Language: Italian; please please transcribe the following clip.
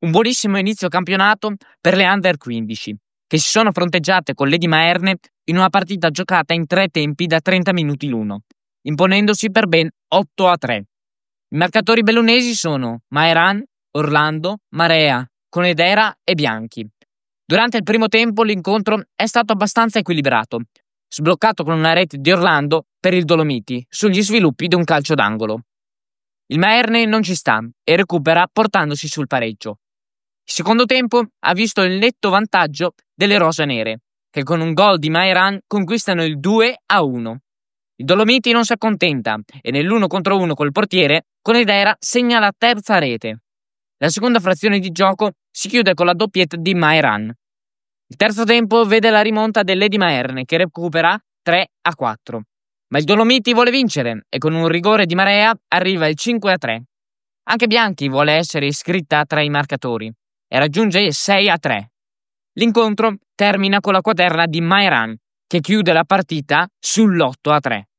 Un buonissimo inizio campionato per le Under 15, che si sono fronteggiate con l'Edi Maerne in una partita giocata in 3 tempi da 30 minuti l'uno, imponendosi per ben 8-3. I marcatori bellunesi sono Maeran, Orlando, Marea, Conedera e Bianchi. Durante il primo tempo l'incontro è stato abbastanza equilibrato, sbloccato con una rete di Orlando per il Dolomiti sugli sviluppi di un calcio d'angolo. Il Maerne non ci sta e recupera portandosi sul pareggio. Il secondo tempo ha visto il netto vantaggio delle rosanere, che con un gol di Maeran conquistano il 2-1. Il Dolomiti non si accontenta e nell'1 contro 1 col portiere, Conedera segna la terza rete. La seconda frazione di gioco si chiude con la doppietta di Maeran. Il terzo tempo vede la rimonta dell'Edi Maerne che recupera 3-4. Ma il Dolomiti vuole vincere e con un rigore di Marea arriva il 5-3. Anche Bianchi vuole essere iscritta tra i marcatori e raggiunge il 6-3. L'incontro termina con la quaterna di Maeran che chiude la partita sull'8-3.